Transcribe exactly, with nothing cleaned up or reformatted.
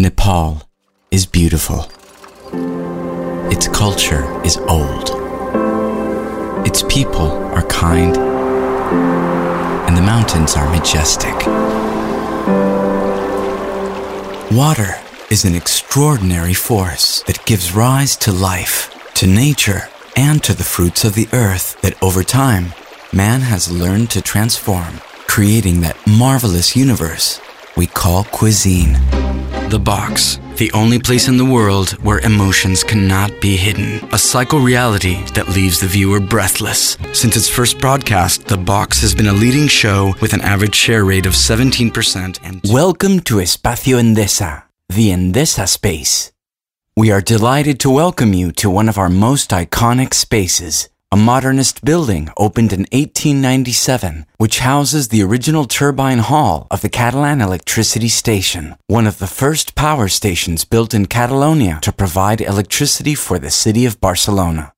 Nepal is beautiful. Its culture is old. Its people are kind, and the mountains are majestic. Water is an extraordinary force that gives rise to life, to nature, and to the fruits of the earth that over time, man has learned to transform, creating that marvelous universe we call cuisine. The Box, the only place in the world where emotions cannot be hidden. A psycho-reality that leaves the viewer breathless. Since its first broadcast, The Box has been a leading show with an average share rate of seventeen percent. And welcome to Espacio Endesa, the Endesa space. We are delighted to welcome you to one of our most iconic spaces. A modernist building opened in eighteen ninety-seven, which houses the original turbine hall of the Catalan Electricity Station, one of the first power stations built in Catalonia to provide electricity for the city of Barcelona.